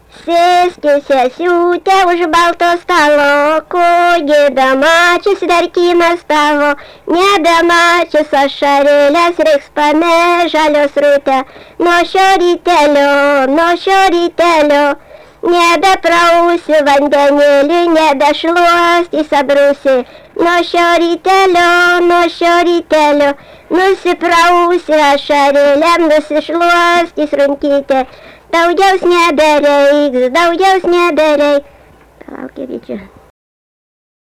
Sėski sesiutė už balto stalo, ko gedamačius dar kinas tavo, nebemačius ašarėlės reiks pamežalios rūtę, nuo šio rytelio, nebeprausi vandenėlį, nebešluostys abrusi, nuo šio rytelio, nusiprausi ašarėlėm, nusišluostys runkytė. Daugiaus nebereiks. Palaukė, čia.